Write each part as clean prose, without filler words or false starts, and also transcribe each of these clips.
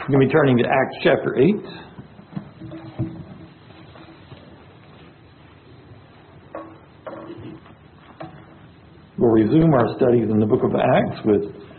You're going to be turning to Acts chapter 8. We'll resume our studies in the book of Acts with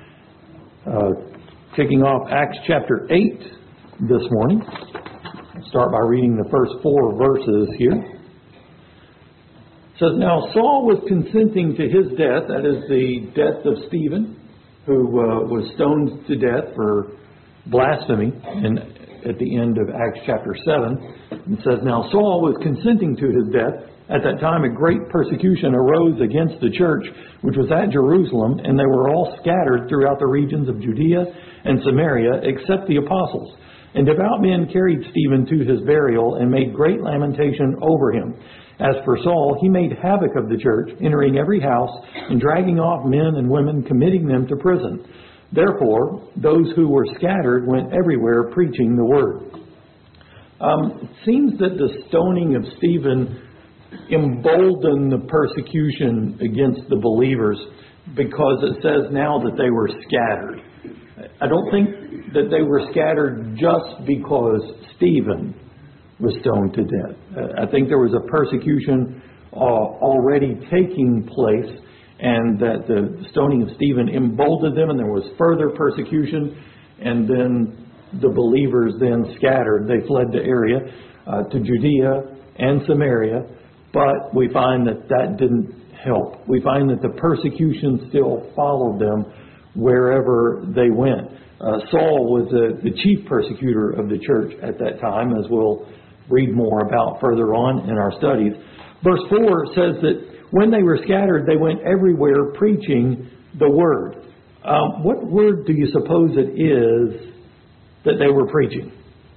kicking off Acts chapter 8 this morning. I'll start by reading the first 4 verses here. It says, "Now Saul was consenting to his death," that is the death of Stephen, who was stoned to death for blasphemy, and at the end of Acts chapter 7. It says, "Now Saul was consenting to his death. At that time a great persecution arose against the church, which was at Jerusalem, and they were all scattered throughout the regions of Judea and Samaria, except the apostles. And devout men carried Stephen to his burial and made great lamentation over him. As for Saul, he made havoc of the church, entering every house and dragging off men and women, committing them to prison. Therefore, those who were scattered went everywhere preaching the word." It seems that the stoning of Stephen emboldened the persecution against the believers, because it says now that they were scattered. I don't think that they were scattered just because Stephen was stoned to death. I think there was a persecution already taking place, and that the stoning of Stephen emboldened them, and there was further persecution, and then the believers then scattered. They fled the area to Judea and Samaria, but we find that that didn't help. We find that the persecution still followed them wherever they went. Saul was the chief persecutor of the church at that time, as we'll read more about further on in our studies. Verse 4 says that when they were scattered, they went everywhere preaching the word. What word do you suppose it is that they were preaching?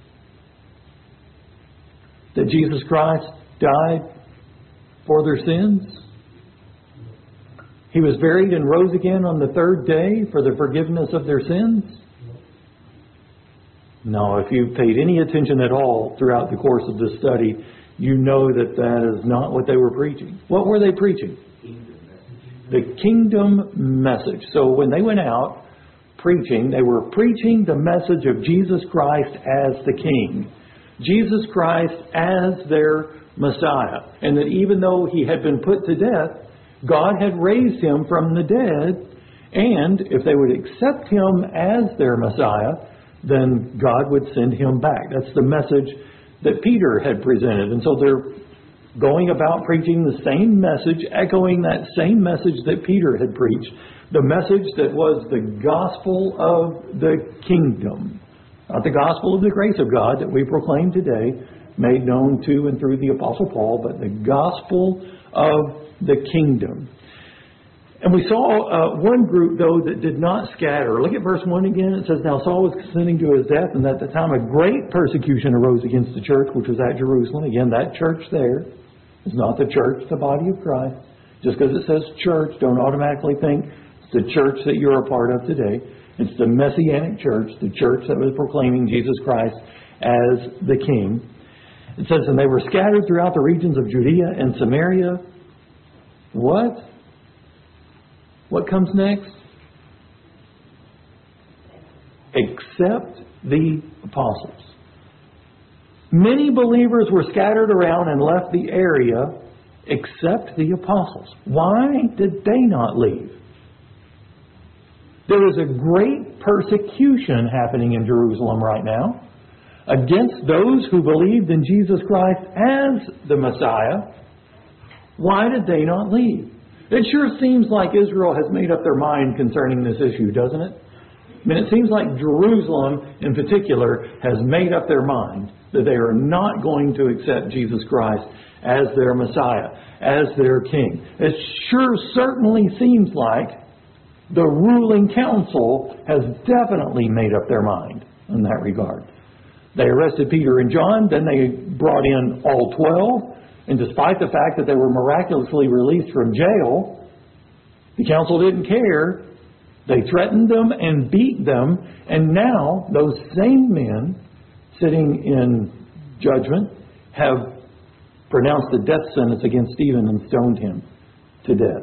That Jesus Christ died for their sins? He was buried and rose again on the third day for the forgiveness of their sins? No, if you've paid any attention at all throughout the course of this study, you know that that is not what they were preaching. What were they preaching? The kingdom message. So when they went out preaching, they were preaching the message of Jesus Christ as the King. Jesus Christ as their Messiah. And that even though he had been put to death, God had raised him from the dead. And if they would accept him as their Messiah, then God would send him back. That's the message that Peter had presented. And so they're going about preaching the same message, echoing that same message that Peter had preached, the message that was the gospel of the kingdom, not the gospel of the grace of God that we proclaim today, made known to and through the Apostle Paul, but the gospel of the kingdom. And we saw one group, though, that did not scatter. Look at verse 1 again. It says, "Now Saul was consenting to his death, and at the time a great persecution arose against the church, which was at Jerusalem." Again, that church there is not the church, the body of Christ. Just because it says church, don't automatically think it's the church that you're a part of today. It's the Messianic church, the church that was proclaiming Jesus Christ as the King. It says, "And they were scattered throughout the regions of Judea and Samaria." What? What comes next? Except the apostles. Many believers were scattered around and left the area except the apostles. Why did they not leave? There is a great persecution happening in Jerusalem right now against those who believed in Jesus Christ as the Messiah. Why did they not leave? It sure seems like Israel has made up their mind concerning this issue, doesn't it? I mean, it seems like Jerusalem in particular has made up their mind that they are not going to accept Jesus Christ as their Messiah, as their King. It sure certainly seems like the ruling council has definitely made up their mind in that regard. They arrested Peter and John, then they brought in all 12. And despite the fact that they were miraculously released from jail, the council didn't care. They threatened them and beat them. And now those same men sitting in judgment have pronounced the death sentence against Stephen and stoned him to death.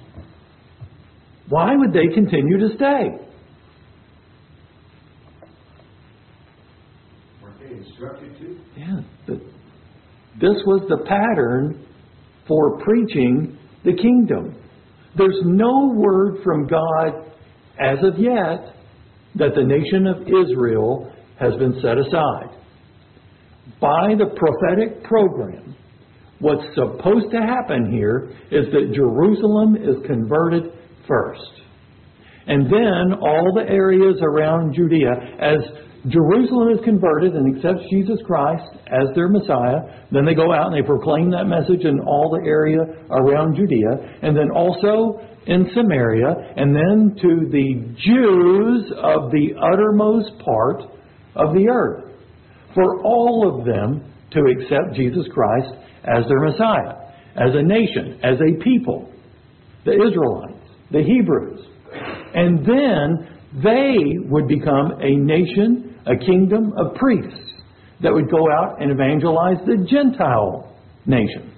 Why would they continue to stay? instructed to. Yeah. This was the pattern for preaching the kingdom. There's no word from God as of yet that the nation of Israel has been set aside. By the prophetic program, what's supposed to happen here is that Jerusalem is converted first. And then all the areas around Judea, as Jerusalem is converted and accepts Jesus Christ as their Messiah, then they go out and they proclaim that message in all the area around Judea, and then also in Samaria, and then to the Jews of the uttermost part of the earth. For all of them to accept Jesus Christ as their Messiah, as a nation, as a people, the Israelites, the Hebrews. And then they would become a nation, a kingdom of priests that would go out and evangelize the Gentile nations.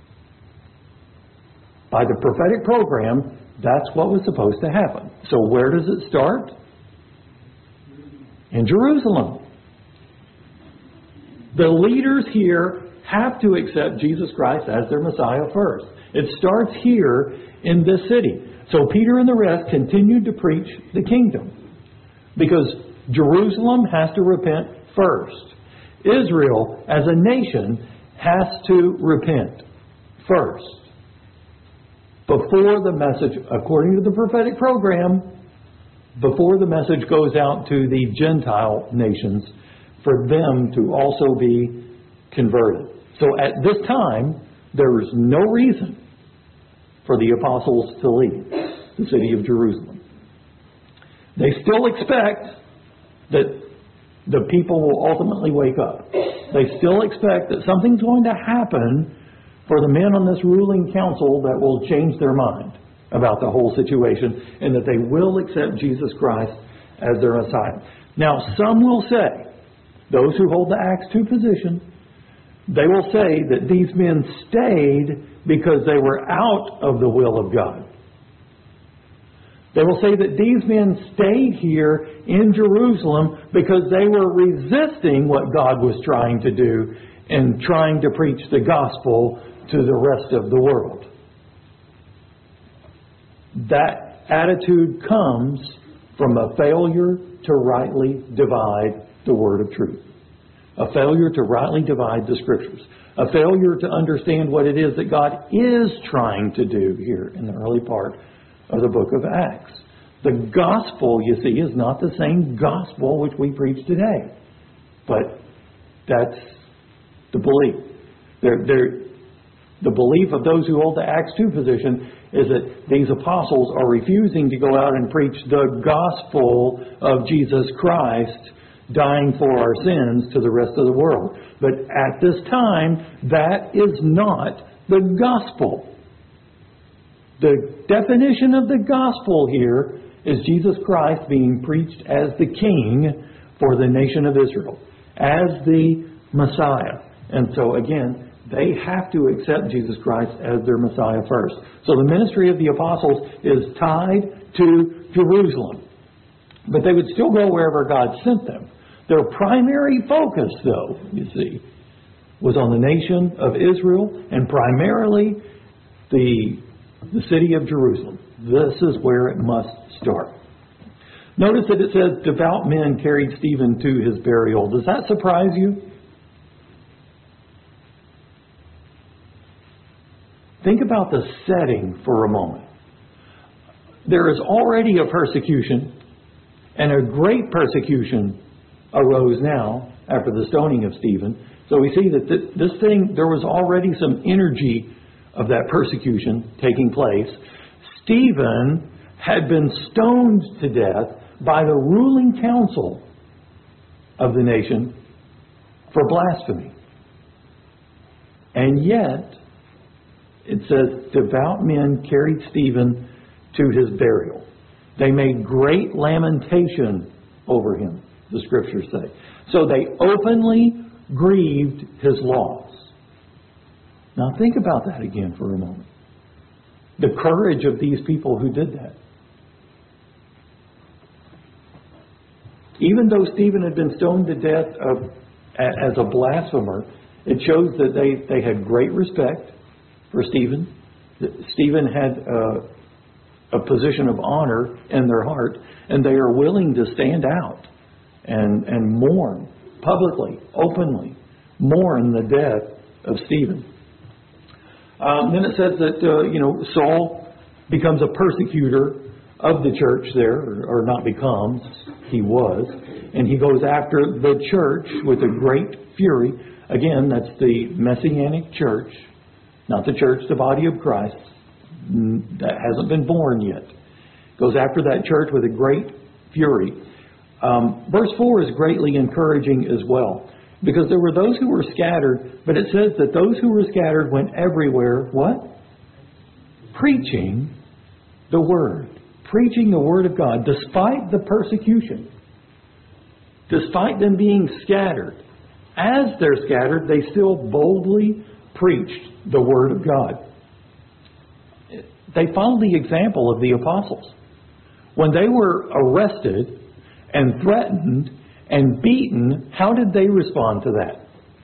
By the prophetic program, that's what was supposed to happen. So where does it start? In Jerusalem. The leaders here have to accept Jesus Christ as their Messiah first. It starts here in this city. So Peter and the rest continued to preach the kingdom because Jerusalem has to repent first. Israel, as a nation, has to repent first. Before the message, according to the prophetic program, before the message goes out to the Gentile nations for them to also be converted. So at this time, there is no reason for the apostles to leave the city of Jerusalem. They still expect that the people will ultimately wake up. They still expect that something's going to happen for the men on this ruling council that will change their mind about the whole situation and that they will accept Jesus Christ as their Messiah. Now, some will say, those who hold the Acts 2 position, they will say that these men stayed because they were out of the will of God. They will say that these men stayed here in Jerusalem because they were resisting what God was trying to do and trying to preach the gospel to the rest of the world. That attitude comes from a failure to rightly divide the word of truth. A failure to rightly divide the scriptures. A failure to understand what it is that God is trying to do here in the early part of the book of Acts. The gospel, you see, is not the same gospel which we preach today. But that's the belief. The belief of those who hold the Acts 2 position is that these apostles are refusing to go out and preach the gospel of Jesus Christ dying for our sins to the rest of the world. But at this time, that is not the gospel. The definition of the gospel here is Jesus Christ being preached as the King for the nation of Israel, as the Messiah. And so again, they have to accept Jesus Christ as their Messiah first. So the ministry of the apostles is tied to Jerusalem. But they would still go wherever God sent them. Their primary focus, though, you see, was on the nation of Israel and primarily the city of Jerusalem. This is where it must start. Notice that it says, devout men carried Stephen to his burial. Does that surprise you? Think about the setting for a moment. There is already a persecution, and a great persecution arose now after the stoning of Stephen. So we see that this thing, there was already some energy of that persecution taking place. Stephen had been stoned to death by the ruling council of the nation for blasphemy. And yet, it says, devout men carried Stephen to his burial. They made great lamentation over him, the scriptures say. So they openly grieved his loss. Now think about that again for a moment. The courage of these people who did that. Even though Stephen had been stoned to death as a blasphemer, it shows that they had great respect for Stephen. That Stephen had a position of honor in their heart, and they are willing to stand out and mourn publicly, openly, mourn the death of Stephen. Then it says that Saul becomes a persecutor of the church there, or not becomes, he was, and he goes after the church with a great fury. Again, that's the Messianic church, not the church, the body of Christ, that hasn't been born yet. Goes after that church with a great fury. Verse 4 is greatly encouraging as well, because there were those who were scattered, but it says that those who were scattered went everywhere, what? Preaching the Word. Preaching the Word of God, despite the persecution. Despite them being scattered. As they're scattered, they still boldly preached the Word of God. They followed the example of the apostles. When they were arrested and threatened and beaten, how did they respond to that?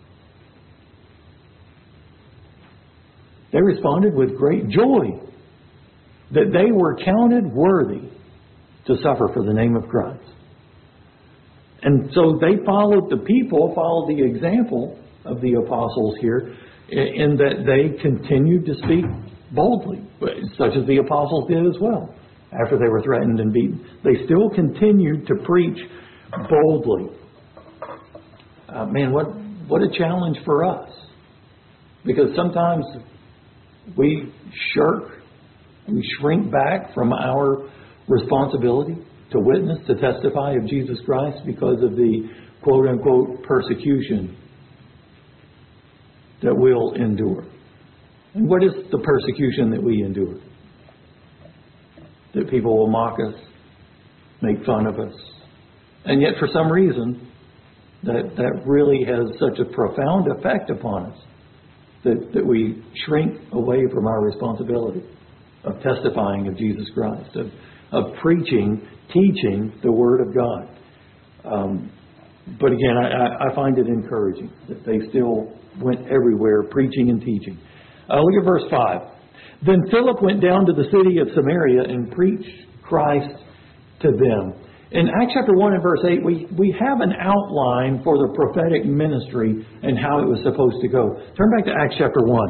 They responded with great joy that they were counted worthy to suffer for the name of Christ. And so they followed the example of the apostles here, in that they continued to speak boldly, such as the apostles did as well. After they were threatened and beaten, they still continued to preach boldly. Man, what a challenge for us. Because sometimes we shrink back from our responsibility to witness, to testify of Jesus Christ because of the quote-unquote persecution that we'll endure. And what is the persecution that we endure? That people will mock us, make fun of us. And yet for some reason, that really has such a profound effect upon us that we shrink away from our responsibility of testifying of Jesus Christ, of preaching, teaching the Word of God. But again, I find it encouraging that they still went everywhere preaching and teaching. Look at verse 5. Then Philip went down to the city of Samaria and preached Christ to them. In Acts chapter 1 and verse 8, we have an outline for the prophetic ministry and how it was supposed to go. Turn back to Acts chapter 1.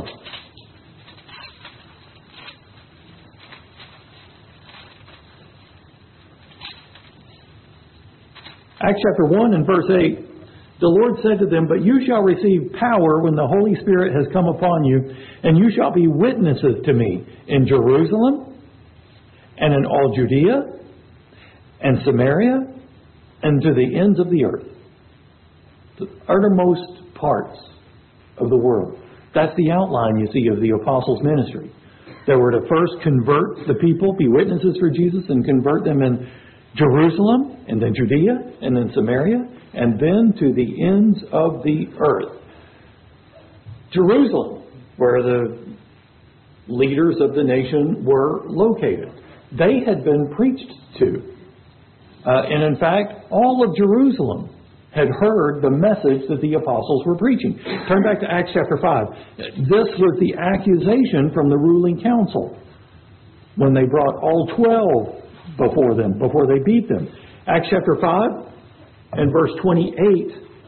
Acts chapter 1 and verse 8, the Lord said to them, "But you shall receive power when the Holy Spirit has come upon you, and you shall be witnesses to me in Jerusalem and in all Judea and Samaria and to the ends of the earth." The uttermost parts of the world. That's the outline, you see, of the apostles' ministry. They were to first convert the people, be witnesses for Jesus, and convert them in Jerusalem, and then Judea, and then Samaria, and then to the ends of the earth. Jerusalem, where the leaders of the nation were located. They had been preached to. And in fact, all of Jerusalem had heard the message that the apostles were preaching. Turn back to Acts chapter 5. This was the accusation from the ruling council when they brought all 12 before them, before they beat them. Acts chapter 5 and verse 28.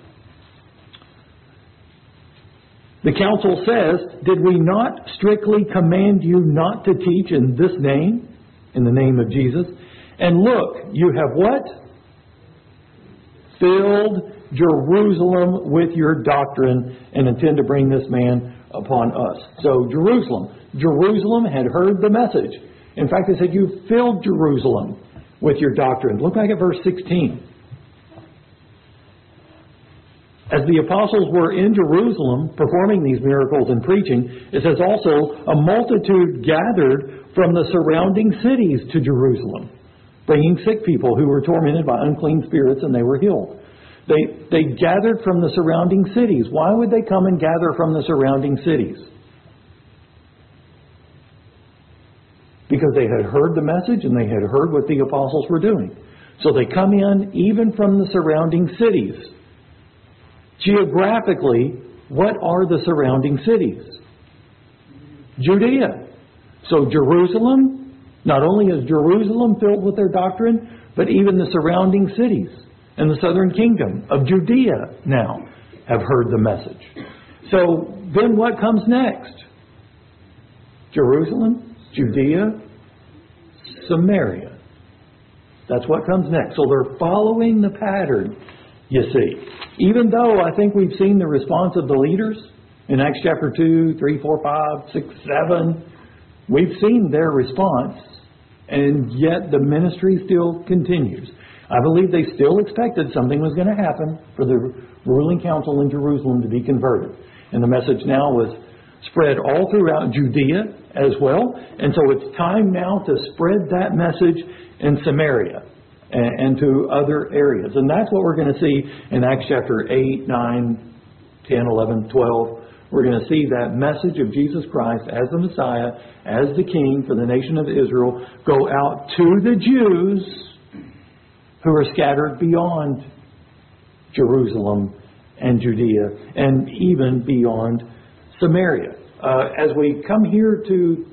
The council says, "Did we not strictly command you not to teach in this name, in the name of Jesus? And look, you have what? Filled Jerusalem with your doctrine and intend to bring this man upon us." So Jerusalem had heard the message. In fact, they said, "You filled Jerusalem with your doctrine." Look back at verse 16. As the apostles were in Jerusalem performing these miracles and preaching, it says also a multitude gathered from the surrounding cities to Jerusalem, bringing sick people who were tormented by unclean spirits, and they were healed. They gathered from the surrounding cities. Why would they come and gather from the surrounding cities? Because they had heard the message and they had heard what the apostles were doing. So they come in even from the surrounding cities. Geographically, what are the surrounding cities? Judea. So Jerusalem, not only is Jerusalem filled with their doctrine, but even the surrounding cities and the southern kingdom of Judea now have heard the message. So then what comes next? Jerusalem, Judea, Samaria. That's what comes next. So they're following the pattern, you see. Even though I think we've seen the response of the leaders in Acts chapter 2, 3, 4, 5, 6, 7, we've seen their response, and yet the ministry still continues. I believe they still expected something was going to happen for the ruling council in Jerusalem to be converted. And the message now was spread all throughout Judea as well. And so it's time now to spread that message in Samaria and to other areas. And that's what we're going to see in Acts chapter 8, 9, 10, 11, 12. We're going to see that message of Jesus Christ as the Messiah, as the King for the nation of Israel, go out to the Jews who are scattered beyond Jerusalem and Judea, and even beyond Samaria. As we come here to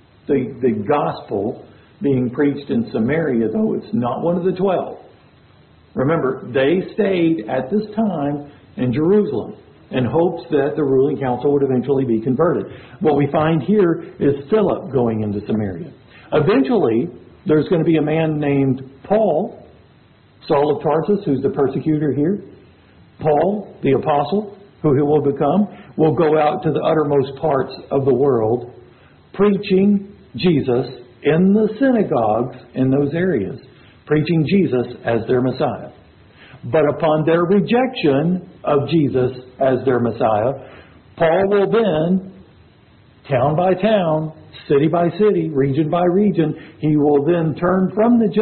the gospel being preached in Samaria, though it's not one of the 12. Remember, they stayed at this time in Jerusalem in hopes that the ruling council would eventually be converted. What we find here is Philip going into Samaria. Eventually, there's going to be a man named Paul, Saul of Tarsus, who's the persecutor here. Paul, the apostle, who he will become, will go out to the uttermost parts of the world, preaching Jesus in the synagogues in those areas, preaching Jesus as their Messiah. But upon their rejection of Jesus as their Messiah, Paul will then, town by town, city by city, region by region, he will then turn from the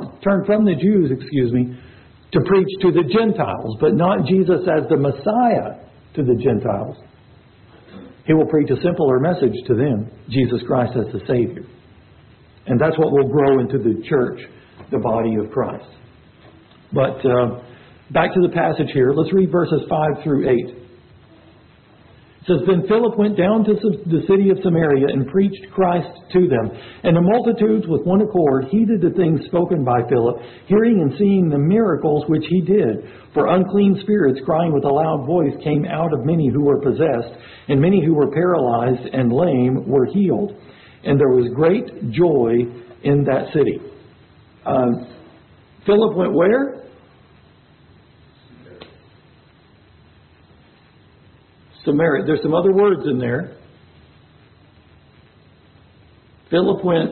Jews, to preach to the Gentiles, but not Jesus as the Messiah to the Gentiles. He will preach a simpler message to them, Jesus Christ as the Savior. And that's what will grow into the church, the body of Christ. But back to the passage here. Let's read verses 5 through 8. It says, Then Philip went down to the city of Samaria and preached Christ to them. And the multitudes with one accord heeded the things spoken by Philip, hearing and seeing the miracles which he did. For unclean spirits, crying with a loud voice, came out of many who were possessed, and many who were paralyzed and lame were healed. And there was great joy in that city. Philip went where? Samaria. There's some other words in there. Philip went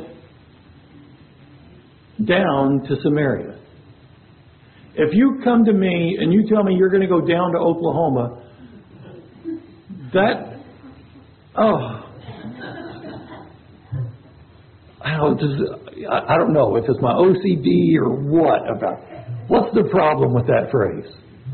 down to Samaria. If you come to me and you tell me you're going to go down to Oklahoma, I don't know if it's my OCD or what about. What's the problem with that phrase?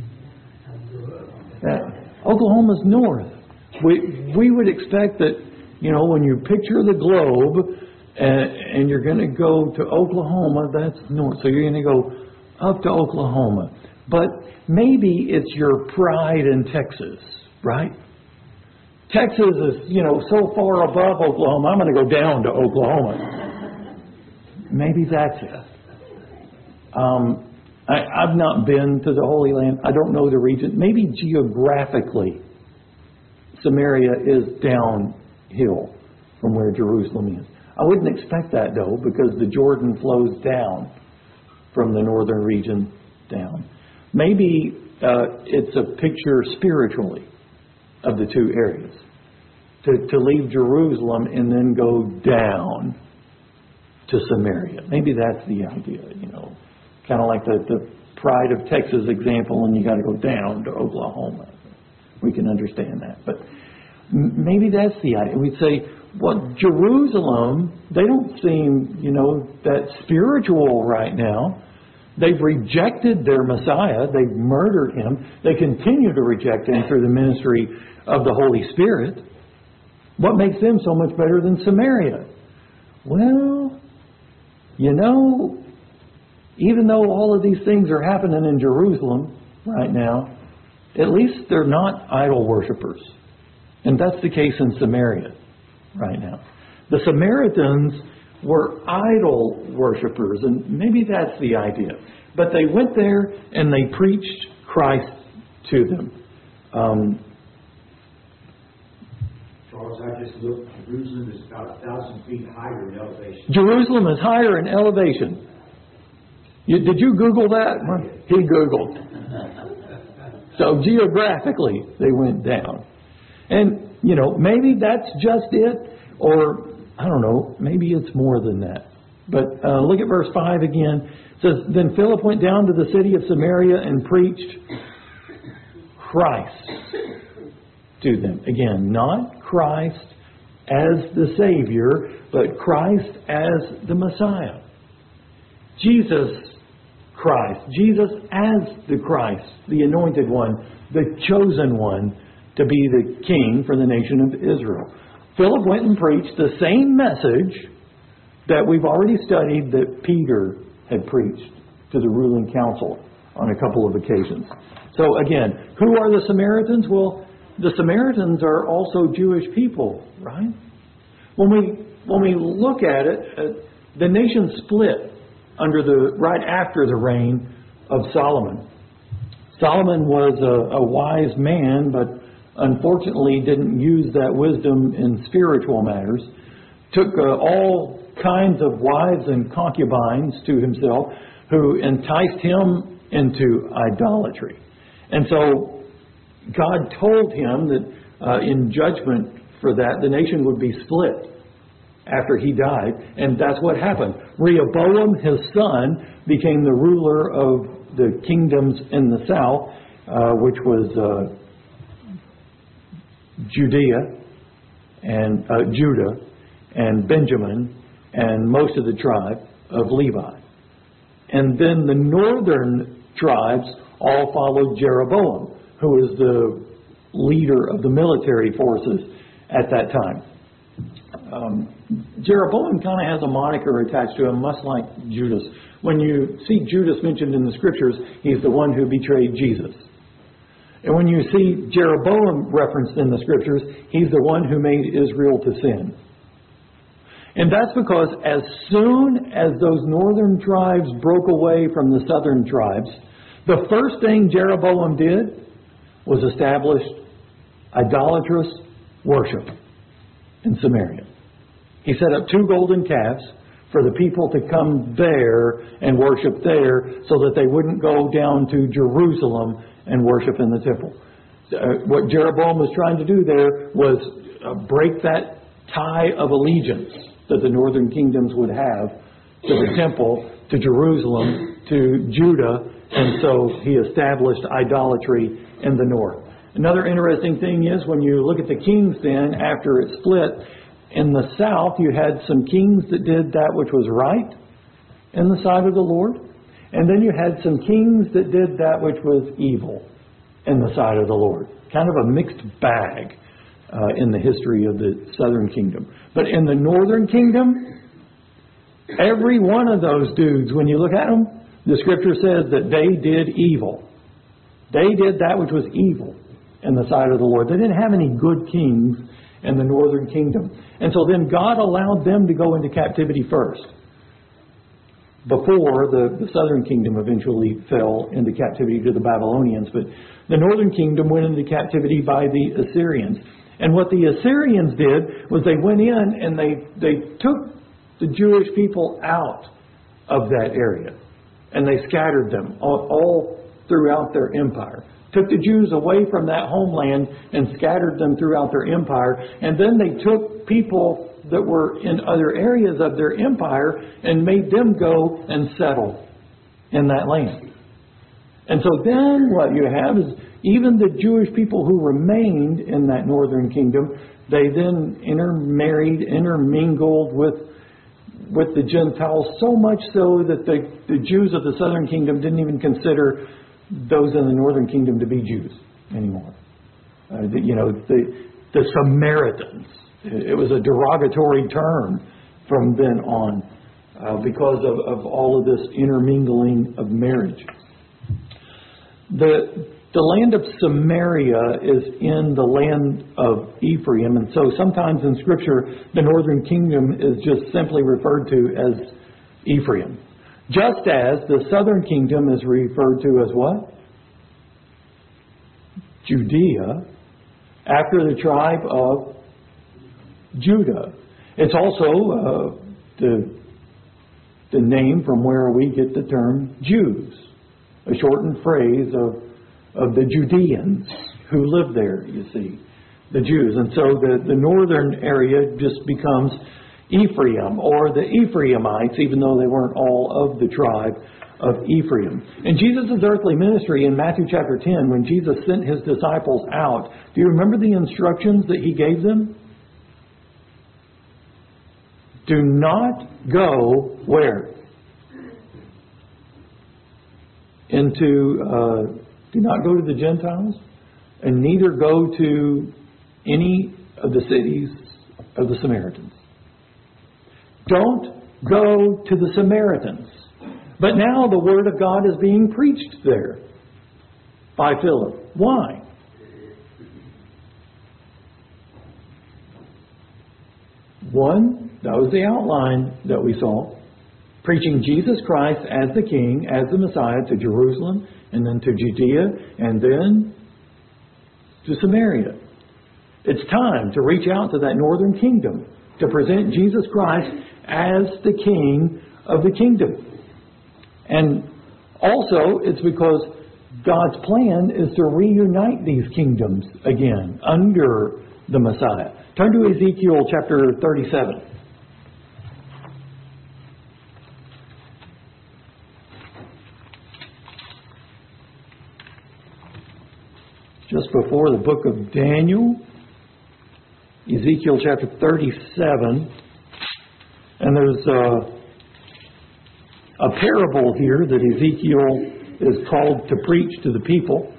Oklahoma's north. We would expect that, when you picture the globe and you're going to go to Oklahoma, that's north. So you're going to go up to Oklahoma. But maybe it's your pride in Texas, right? Texas is, so far above Oklahoma, I'm going to go down to Oklahoma. Maybe that's it. I've not been to the Holy Land. I don't know the region. Maybe geographically, Samaria is downhill from where Jerusalem is. I wouldn't expect that, though, because the Jordan flows down from the northern region down. Maybe it's a picture spiritually of the two areas. To leave Jerusalem and then go down to Samaria. Maybe that's the idea, Kind of like the Pride of Texas example, and you got to go down to Oklahoma. We can understand that. But maybe that's the idea. We'd say, well, Jerusalem, they don't seem, that spiritual right now. They've rejected their Messiah. They've murdered him. They continue to reject him through the ministry of the Holy Spirit. What makes them so much better than Samaria? Well, even though all of these things are happening in Jerusalem right now, at least they're not idol worshippers. And that's the case in Samaria right now. The Samaritans were idol worshippers, and maybe that's the idea. But they went there and they preached Christ to them. Charles, I just looked. Jerusalem is about 1,000 feet higher in elevation. Jerusalem is higher in elevation. Did you Google that? He Googled. So geographically, they went down. And, maybe that's just it. Or, I don't know, maybe it's more than that. But look at verse 5 again. It says, Then Philip went down to the city of Samaria and preached Christ to them. Again, not Christ as the Savior, but Christ as the Messiah. Jesus Christ. Jesus as the Christ, the anointed one, the chosen one to be the king for the nation of Israel. Philip went and preached the same message that we've already studied that Peter had preached to the ruling council on a couple of occasions. So again, who are the Samaritans? Well, the Samaritans are also Jewish people, right? When we look at it, the nation split right after the reign of Solomon. Solomon was a wise man, but unfortunately didn't use that wisdom in spiritual matters. Took all kinds of wives and concubines to himself who enticed him into idolatry. And so God told him that in judgment for that, the nation would be split after he died. And that's what happened. Rehoboam, his son, became the ruler of the kingdoms in the south, which was Judah and Benjamin and most of the tribe of Levi. And then the northern tribes all followed Jeroboam, who was the leader of the military forces at that time. Jeroboam kind of has a moniker attached to him, much like Judas. When you see Judas mentioned in the scriptures, he's the one who betrayed Jesus. And when you see Jeroboam referenced in the scriptures, he's the one who made Israel to sin. And that's because as soon as those northern tribes broke away from the southern tribes, the first thing Jeroboam did was establish idolatrous worship in Samaria. He set up 2 golden calves for the people to come there and worship there so that they wouldn't go down to Jerusalem and worship in the temple. What Jeroboam was trying to do there was break that tie of allegiance that the northern kingdoms would have to the temple, to Jerusalem, to Judah, and so he established idolatry in the north. Another interesting thing is when you look at the kings then, after it split, in the south you had some kings that did that which was right in the sight of the Lord, and then you had some kings that did that which was evil in the sight of the Lord. Kind of a mixed bag in the history of the southern kingdom. But in the northern kingdom, every one of those dudes, when you look at them, the scripture says that they did evil. They did that which was evil in the sight of the Lord. They didn't have any good kings in the northern kingdom. And so then God allowed them to go into captivity first, before the southern kingdom eventually fell into captivity to the Babylonians. But the northern kingdom went into captivity by the Assyrians. And what the Assyrians did was they went in and they took the Jewish people out of that area. And they scattered them all throughout their empire. Took the Jews away from that homeland and scattered them throughout their empire. And then they took people that were in other areas of their empire and made them go and settle in that land. And so then what you have is even the Jewish people who remained in that northern kingdom, they then intermingled with the Gentiles, so much so that the Jews of the southern kingdom didn't even consider those in the northern kingdom to be Jews anymore. The Samaritans. It was a derogatory term from then on because of all of this intermingling of marriage. The The land of Samaria is in the land of Ephraim, and so sometimes in Scripture, the northern kingdom is just simply referred to as Ephraim. Just as the southern kingdom is referred to as what? Judea, after the tribe of Judah. It's also the name from where we get the term Jews, a shortened phrase of the Judeans who lived there, you see, the Jews. And so the northern area just becomes Ephraim, or the Ephraimites, even though they weren't all of the tribe of Ephraim. In Jesus' earthly ministry in Matthew chapter 10, when Jesus sent His disciples out, do you remember the instructions that He gave them? Do not go where? Do not go to the Gentiles, and neither go to any of the cities of the Samaritans. Don't go to the Samaritans. But now the Word of God is being preached there by Philip. Why? One, that was the outline that we saw. Preaching Jesus Christ as the King, as the Messiah, to Jerusalem, and then to Judea, and then to Samaria. It's time to reach out to that northern kingdom, to present Jesus Christ as the King of the kingdom. And also, it's because God's plan is to reunite these kingdoms again under the Messiah. Turn to Ezekiel chapter 37. Just before the book of Daniel, Ezekiel chapter 37. And there's a parable here that Ezekiel is called to preach to the people.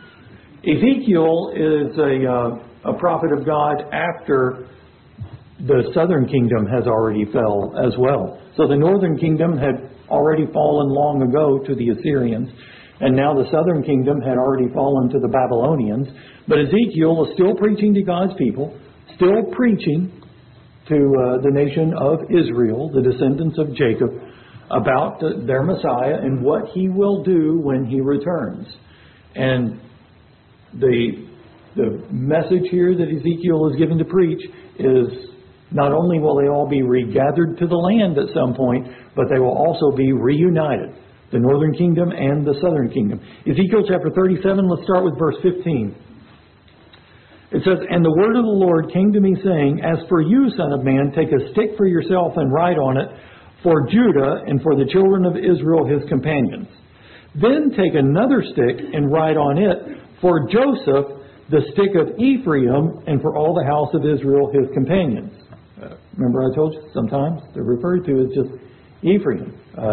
Ezekiel is a prophet of God after the southern kingdom has already fell as well. So the northern kingdom had already fallen long ago to the Assyrians, and now the southern kingdom had already fallen to the Babylonians. But Ezekiel is still preaching to God's people, still preaching to the nation of Israel, the descendants of Jacob, about their Messiah and what He will do when He returns. And the message here that Ezekiel is given to preach is not only will they all be regathered to the land at some point, but they will also be reunited, the northern kingdom and the southern kingdom. Ezekiel chapter 37, let's start with verse 15. It says, "And the word of the Lord came to me, saying, As for you, son of man, take a stick for yourself and write on it, for Judah and for the children of Israel his companions. Then take another stick and write on it, for Joseph, the stick of Ephraim, and for all the house of Israel his companions." Remember I told you, sometimes they're referred to as just Ephraim.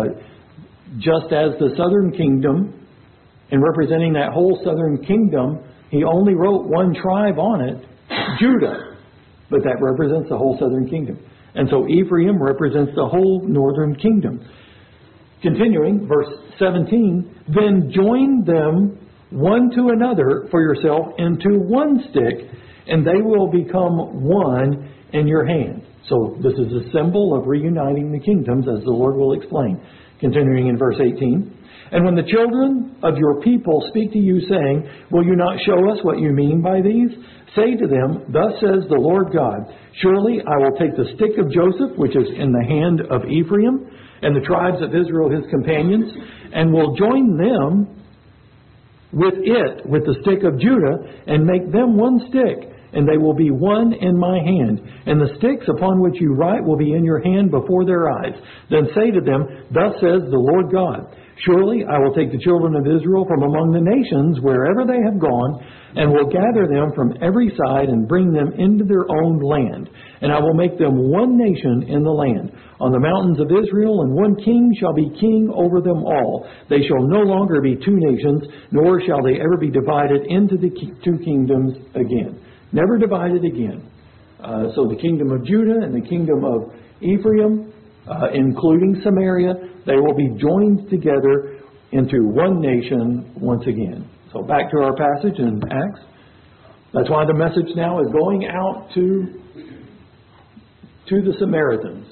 Just as the southern kingdom, in representing that whole southern kingdom, he only wrote one tribe on it, Judah. But that represents the whole southern kingdom. And so Ephraim represents the whole northern kingdom. Continuing, verse 17, "Then join them one to another for yourself into one stick, and they will become one in your hand." So this is a symbol of reuniting the kingdoms, as the Lord will explain. Continuing in verse 18, "And when the children of your people speak to you, saying, Will you not show us what you mean by these? Say to them, Thus says the Lord God, Surely I will take the stick of Joseph, which is in the hand of Ephraim, and the tribes of Israel his companions, and will join them with it, with the stick of Judah, and make them one stick, and they will be one in my hand. And the sticks upon which you write will be in your hand before their eyes. Then say to them, Thus says the Lord God, Surely I will take the children of Israel from among the nations wherever they have gone, and will gather them from every side and bring them into their own land. And I will make them one nation in the land, on the mountains of Israel, and one king shall be king over them all. They shall no longer be two nations, nor shall they ever be divided into the two kingdoms again." Never divided again. So the kingdom of Judah and the kingdom of Ephraim, including Samaria, they will be joined together into one nation once again. So back to our passage in Acts. That's why the message now is going out to the Samaritans.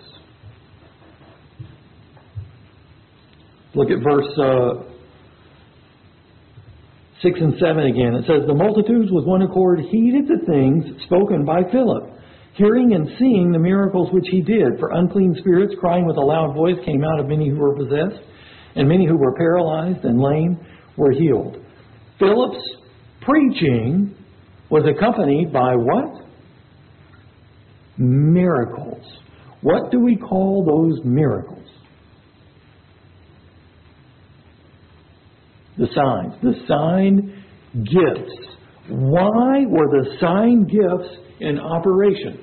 Look at verse 6 and 7 again. It says, the multitudes with one accord heeded the things spoken by Philip, hearing and seeing the miracles which he did. For unclean spirits, crying with a loud voice, came out of many who were possessed, and many who were paralyzed and lame were healed. Philip's preaching was accompanied by what? Miracles. What do we call those miracles? The signs. The sign gifts. Why were the sign gifts in operation?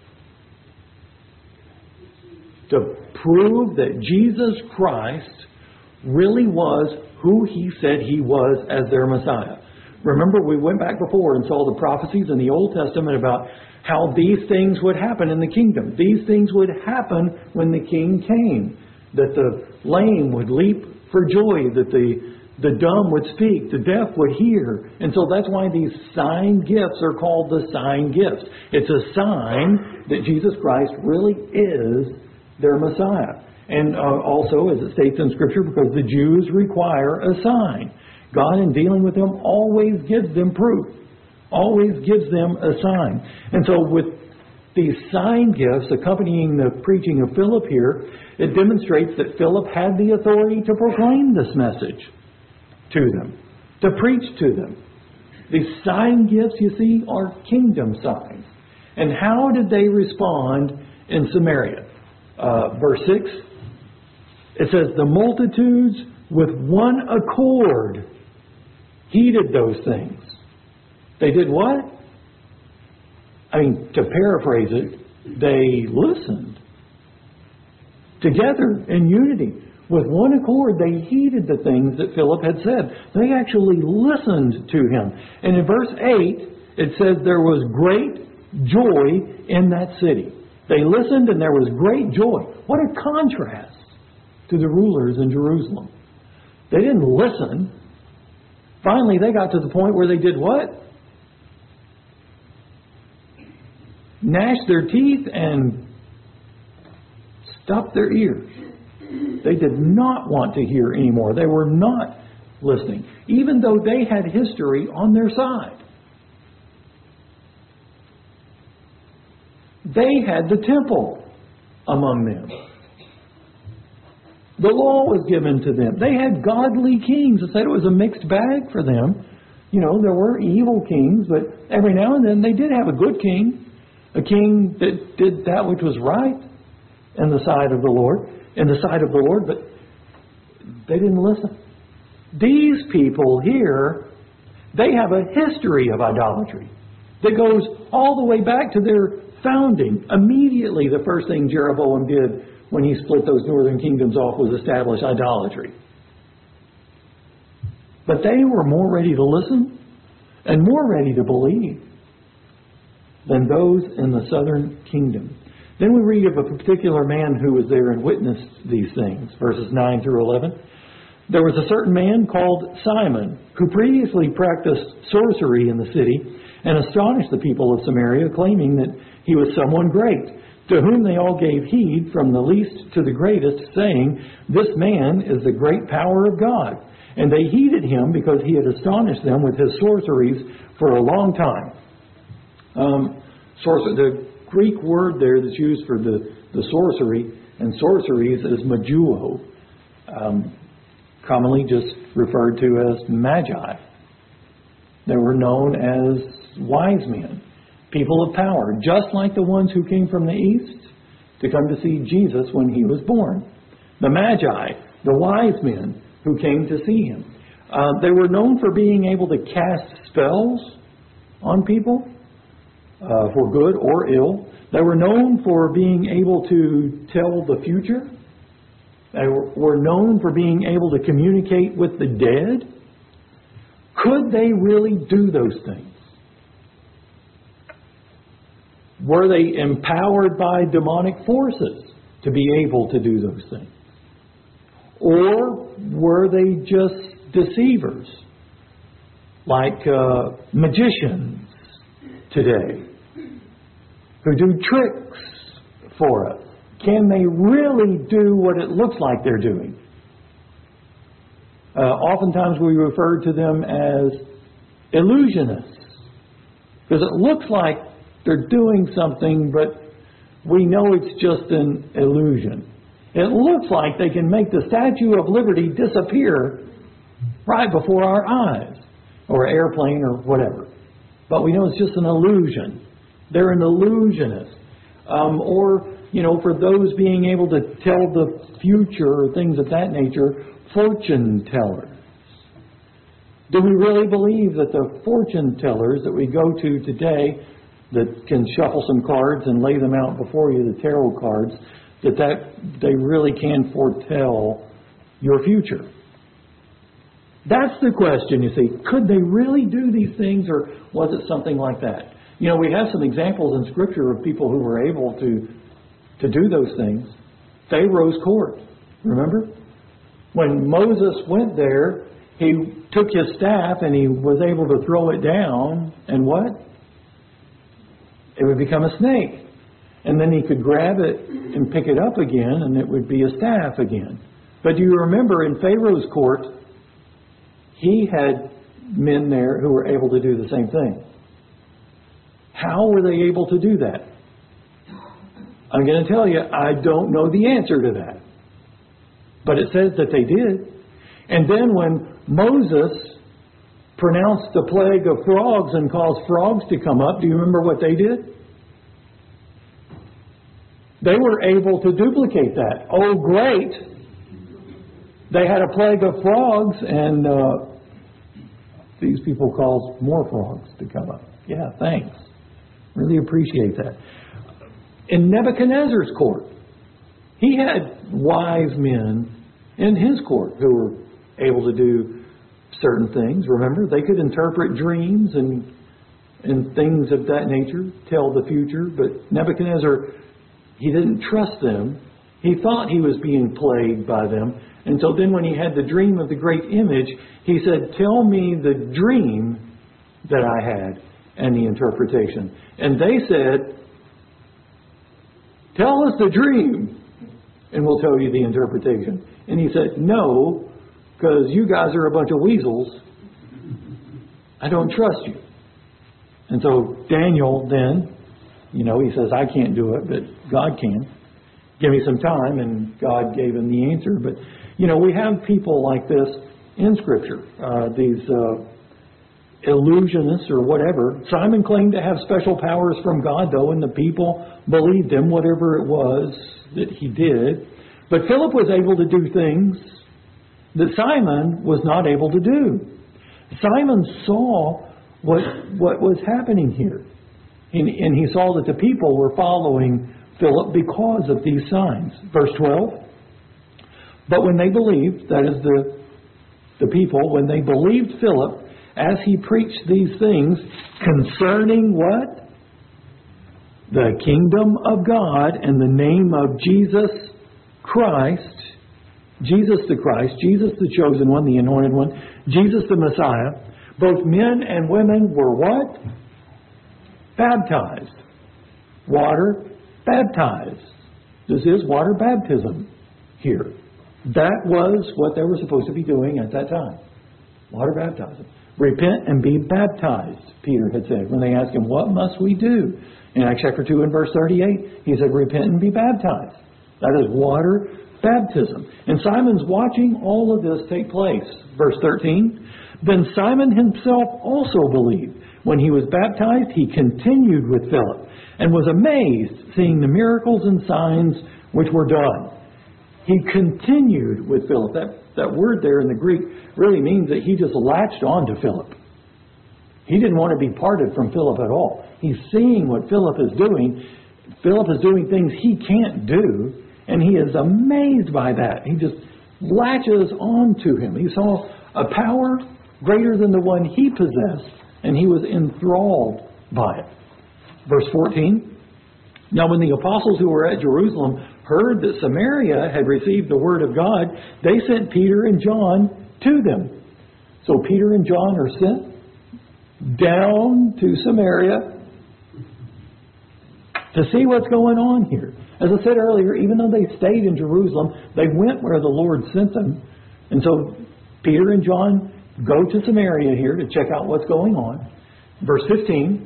To prove that Jesus Christ really was who He said He was as their Messiah. Remember, we went back before and saw the prophecies in the Old Testament about how these things would happen in the kingdom. These things would happen when the King came. That the lame would leap for joy, that the dumb would speak, the deaf would hear. And so that's why these sign gifts are called the sign gifts. It's a sign that Jesus Christ really is their Messiah. And also, as it states in Scripture, because the Jews require a sign. God, in dealing with them, always gives them proof. Always gives them a sign. And so with these sign gifts accompanying the preaching of Philip here, it demonstrates that Philip had the authority to proclaim this message to them, to preach to them. These sign gifts, you see, are kingdom signs. And how did they respond in Samaria? Verse 6, it says, the multitudes with one accord heeded those things. They did what? I mean, to paraphrase it, they listened. Together in unity. With one accord, they heeded the things that Philip had said. They actually listened to him. And in verse 8, it says there was great joy in that city. They listened and there was great joy. What a contrast to the rulers in Jerusalem. They didn't listen. Finally, they got to the point where they did what? Gnashed their teeth and stopped their ears. They did not want to hear anymore. They were not listening, even though they had history on their side. They had the temple among them. The law was given to them. They had godly kings. It said it was a mixed bag for them. You know, there were evil kings, but every now and then they did have a good king. A king that did that which was right in the sight of the Lord, but they didn't listen. These people here, they have a history of idolatry that goes all the way back to their founding. Immediately, the first thing Jeroboam did when he split those northern kingdoms off was establish idolatry. But they were more ready to listen and more ready to believe than those in the southern kingdom. Then we read of a particular man who was there and witnessed these things, verses 9 through 11. There was a certain man called Simon who previously practiced sorcery in the city and astonished the people of Samaria, claiming that he was someone great, to whom they all gave heed from the least to the greatest, saying, this man is the great power of God. And they heeded him because he had astonished them with his sorceries for a long time. The Greek word there that's used for the sorcery and sorceries is magouo, commonly just referred to as magi. They were known as wise men, people of power, just like the ones who came from the east to come to see Jesus when he was born. The magi, the wise men who came to see him. They were known for being able to cast spells on people, for good or ill. They were known for being able to tell the future. They were known for being able to communicate with the dead. Could they really do those things? Were they empowered by demonic forces to be able to do those things? Or were they just deceivers like magicians today who do tricks for us. Can they really do what it looks like they're doing? Oftentimes we refer to them as illusionists because it looks like they're doing something, but we know it's just an illusion. It looks like they can make the Statue of Liberty disappear right before our eyes, or an airplane or whatever. But we know it's just an illusion. They're an illusionist. Or, for those being able to tell the future or things of that nature, fortune tellers. Do we really believe that the fortune tellers that we go to today that can shuffle some cards and lay them out before you, the tarot cards, that they really can foretell your future? That's the question, you see. Could they really do these things, or was it something like that? We have some examples in Scripture of people who were able to do those things. Pharaoh's court, remember? When Moses went there, he took his staff and he was able to throw it down, and what? It would become a snake. And then he could grab it and pick it up again, and it would be a staff again. But do you remember in Pharaoh's court, he had men there who were able to do the same thing. How were they able to do that? I'm going to tell you, I don't know the answer to that. But it says that they did. And then when Moses pronounced the plague of frogs and caused frogs to come up, do you remember what they did? They were able to duplicate that. Oh, great! They had a plague of frogs, and these people caused more frogs to come up. Yeah, thanks. Really appreciate that. In Nebuchadnezzar's court, he had wise men in his court who were able to do certain things. Remember, they could interpret dreams and things of that nature, tell the future. But Nebuchadnezzar, he didn't trust them. He thought he was being plagued by them. And so then when he had the dream of the great image, he said, "Tell me the dream that I had and the interpretation." And they said, "Tell us the dream and we'll tell you the interpretation." And he said, "No, because you guys are a bunch of weasels. I don't trust you." And so Daniel then, he says, "I can't do it, but God can. Give me some time." And God gave him the answer. But, we have people like this in Scripture, these illusionists or whatever. Simon claimed to have special powers from God, though, and the people believed him, whatever it was that he did. But Philip was able to do things that Simon was not able to do. Simon saw what was happening here. And he saw that the people were following Philip because of these signs. Verse 12. But when they believed, that is the people, when they believed Philip, as he preached these things concerning what? The kingdom of God and the name of Jesus Christ. Jesus the Christ, Jesus the chosen one, the anointed one, Jesus the Messiah. Both men and women were what? Baptized. Water baptized. This is water baptism here. That was what they were supposed to be doing at that time. Water baptism. Repent and be baptized, Peter had said. When they asked him, "What must we do?" In Acts chapter 2 and verse 38, he said, "Repent and be baptized." That is water baptism. And Simon's watching all of this take place. Verse 13, then Simon himself also believed. When he was baptized, he continued with Philip and was amazed seeing the miracles and signs which were done. He continued with Philip. That word there in the Greek really means that he just latched on to Philip. He didn't want to be parted from Philip at all. He's seeing what Philip is doing. Philip is doing things he can't do, and he is amazed by that. He just latches on to him. He saw a power greater than the one he possessed, and he was enthralled by it. Verse 14, now when the apostles who were at Jerusalem heard that Samaria had received the word of God, they sent Peter and John to them. So Peter and John are sent down to Samaria to see what's going on here. As I said earlier, even though they stayed in Jerusalem, they went where the Lord sent them. And so Peter and John go to Samaria here to check out what's going on. Verse 15.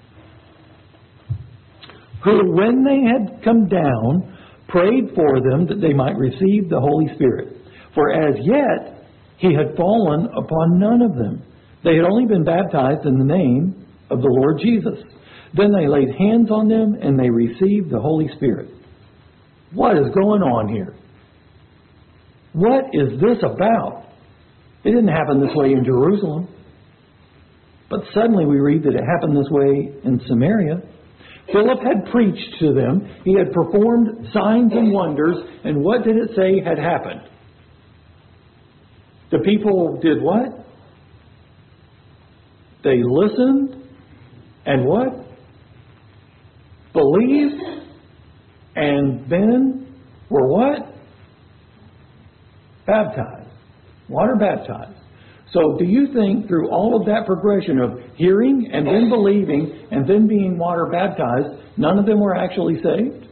Who, when they had come down, prayed for them that they might receive the Holy Spirit. For as yet he had fallen upon none of them. They had only been baptized in the name of the Lord Jesus. Then they laid hands on them and they received the Holy Spirit. What is going on here? What is this about? It didn't happen this way in Jerusalem. But suddenly we read that it happened this way in Samaria. Philip had preached to them. He had performed signs and wonders. And what did it say had happened? The people did what? They listened and what? Believed and then were what? Baptized. Water baptized. So do you think through all of that progression of hearing and then believing and then being water baptized, none of them were actually saved?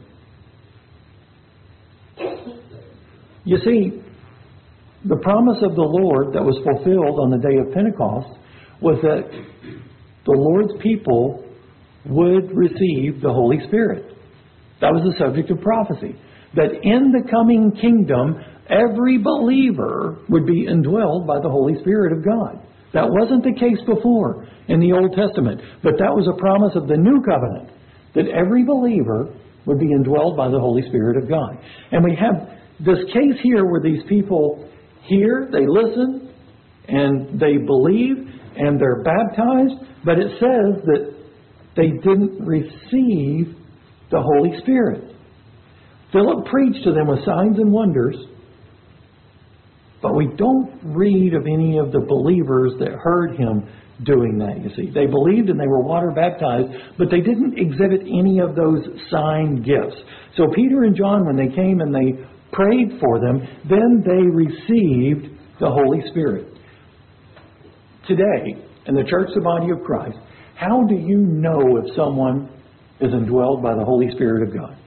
You see, the promise of the Lord that was fulfilled on the day of Pentecost was that the Lord's people would receive the Holy Spirit. That was the subject of prophecy. That in the coming kingdom, every believer would be indwelled by the Holy Spirit of God. That wasn't the case before in the Old Testament, but that was a promise of the New Covenant, that every believer would be indwelled by the Holy Spirit of God. And we have this case here where these people hear, they listen, and they believe, and they're baptized, but it says that they didn't receive the Holy Spirit. Philip preached to them with signs and wonders, but we don't read of any of the believers that heard him doing that, you see. They believed and they were water baptized, but they didn't exhibit any of those sign gifts. So Peter and John, when they came and they prayed for them, then they received the Holy Spirit. Today, in the church, the body of Christ, how do you know if someone is indwelled by the Holy Spirit of God?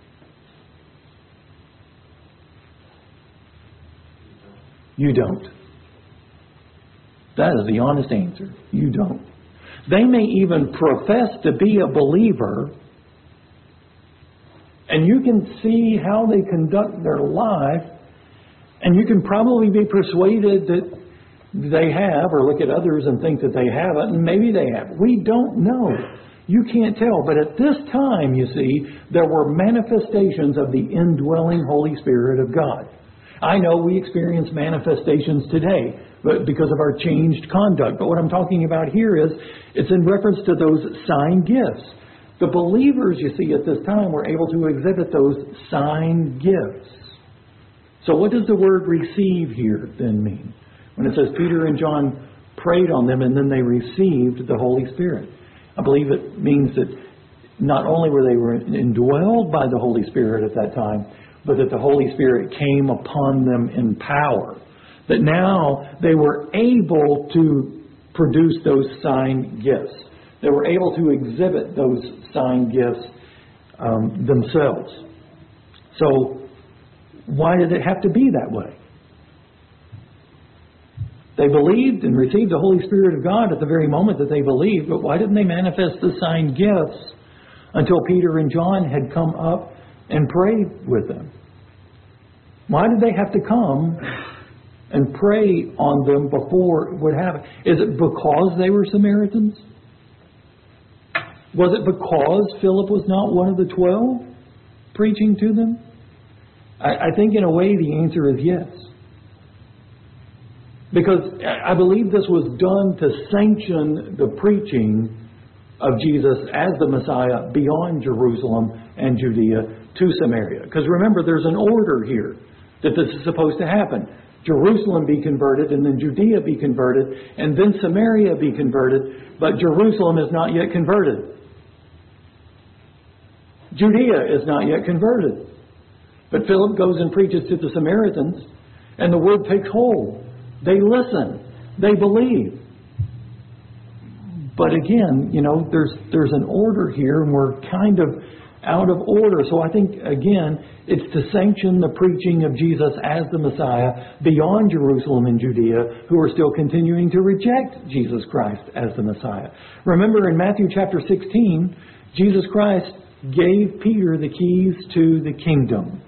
You don't. That is the honest answer. You don't. They may even profess to be a believer, and you can see how they conduct their life, and you can probably be persuaded that they have, or look at others and think that they haven't, and maybe they have. We don't know. You can't tell. But at this time, you see, there were manifestations of the indwelling Holy Spirit of God. I know we experience manifestations today but because of our changed conduct. But what I'm talking about here is, it's in reference to those sign gifts. The believers, you see, at this time were able to exhibit those sign gifts. So what does the word receive here then mean? When it says Peter and John prayed on them and then they received the Holy Spirit. I believe it means that not only were they indwelled by the Holy Spirit at that time, but that the Holy Spirit came upon them in power. That now they were able to produce those sign gifts. They were able to exhibit those sign gifts themselves. So why did it have to be that way? They believed and received the Holy Spirit of God at the very moment that they believed, but why didn't they manifest the sign gifts until Peter and John had come up and prayed with them? Why did they have to come and pray on them before it would happen? Is it because they were Samaritans? Was it because Philip was not one of the 12 preaching to them? I think in a way the answer is yes. Because I believe this was done to sanction the preaching of Jesus as the Messiah beyond Jerusalem and Judea to Samaria. Because remember, there's an order here that this is supposed to happen. Jerusalem be converted, and then Judea be converted, and then Samaria be converted, but Jerusalem is not yet converted. Judea is not yet converted. But Philip goes and preaches to the Samaritans, and the word takes hold. They listen. They believe. But again, there's an order here, and we're kind of out of order. So I think, again, it's to sanction the preaching of Jesus as the Messiah beyond Jerusalem and Judea, who are still continuing to reject Jesus Christ as the Messiah. Remember in Matthew chapter 16, Jesus Christ gave Peter the keys to the kingdom.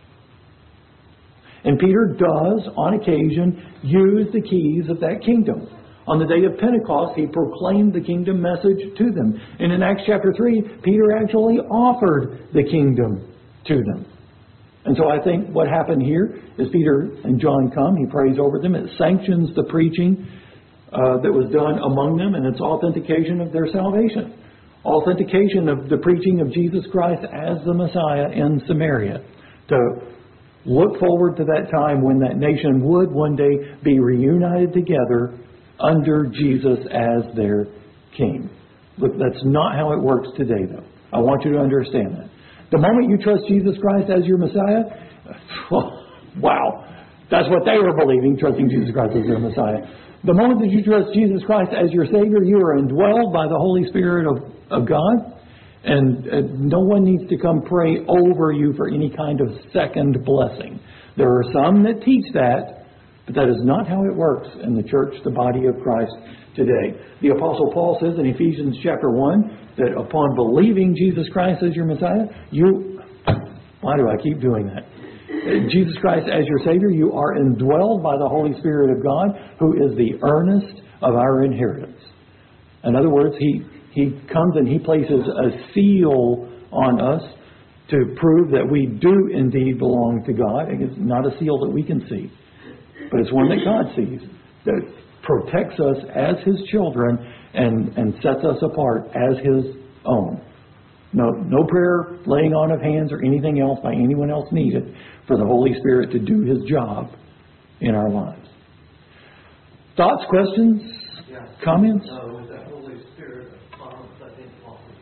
And Peter does, on occasion, use the keys of that kingdom. On the day of Pentecost, he proclaimed the kingdom message to them. And in Acts chapter 3, Peter actually offered the kingdom to them. And so I think what happened here is Peter and John come, he prays over them, it sanctions the preaching that was done among them, and it's authentication of their salvation. Authentication of the preaching of Jesus Christ as the Messiah in Samaria. To look forward to that time when that nation would one day be reunited together under Jesus as their king. Look, that's not how it works today, though. I want you to understand that. The moment you trust Jesus Christ as your Messiah, wow, that's what they were believing, trusting Jesus Christ as their Messiah. The moment that you trust Jesus Christ as your Savior, you are indwelled by the Holy Spirit of God, and no one needs to come pray over you for any kind of second blessing. There are some that teach that, but that is not how it works in the church, the body of Christ today. The Apostle Paul says in Ephesians chapter 1 that upon believing Jesus Christ as your Messiah, why do I keep doing that? Jesus Christ as your Savior, you are indwelled by the Holy Spirit of God, who is the earnest of our inheritance. In other words, He comes and He places a seal on us to prove that we do indeed belong to God. It's not a seal that we can see, but it's one that God sees, that protects us as His children and sets us apart as His own. No prayer, laying on of hands, or anything else by anyone else needed for the Holy Spirit to do His job in our lives. Thoughts, questions, comments? With that Holy Spirit promise, I think,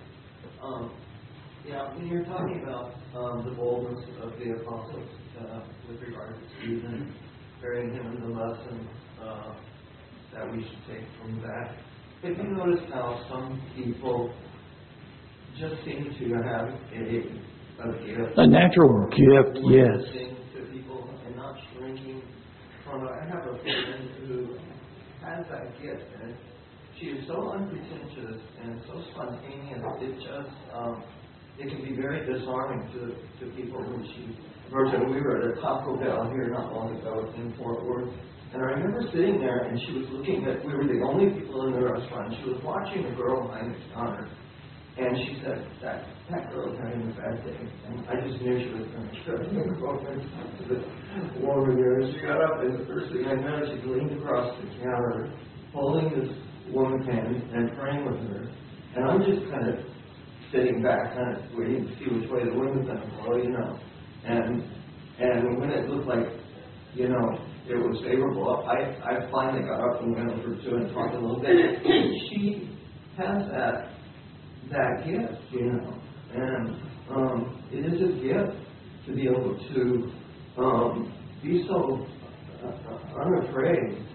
when you're talking about the boldness of the apostles with regard to Stephen, bearing him in the lesson that we should take from that. If you notice how some people just seem to have a gift. A natural gift, yes. To people and not shrinking from it. I have a friend who has that gift, and she is so unpretentious and so spontaneous. It can be very disarming to people when she. We were at a Taco Bell here not long ago in Fort Worth, and I remember sitting there, and she was looking at. We were the only people in the restaurant. She was watching a girl behind the counter, and she said, "That girl's having a bad day." And I just knew she was going to shut her girlfriend to the woman there. And she got up, and the first thing I noticed, she leaned across the counter, holding this woman's hand and praying with her. And I'm just kind of sitting back, kind of waiting to see which way the wind was going to blow, And when it looked like, it was favorable, I finally got up and went over to her and talked a little bit. She has that gift, and it is a gift to be able to be so unafraid,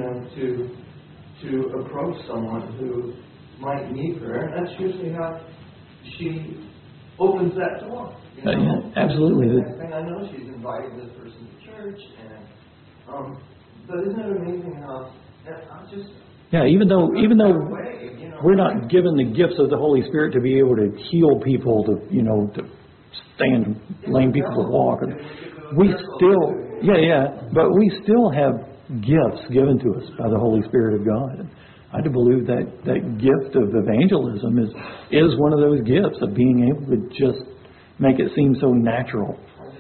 to approach someone who might need prayer, and that's usually how she opens that door. Absolutely. Next thing I know, she's inviting this person to church, and but isn't it amazing how I'm just. Yeah, even though we're not given the gifts of the Holy Spirit to be able to heal people, to stand lame people to walk, we still, but we still have gifts given to us by the Holy Spirit of God. I do believe that gift of evangelism is one of those gifts of being able to just make it seem so natural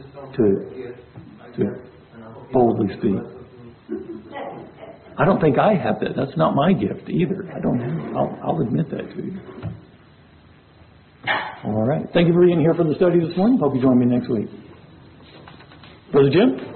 to boldly speak. I don't think I have that. That's not my gift either. I don't have. I'll admit that to you. All right. Thank you for being here for the study this morning. Hope you join me next week. Brother Jim?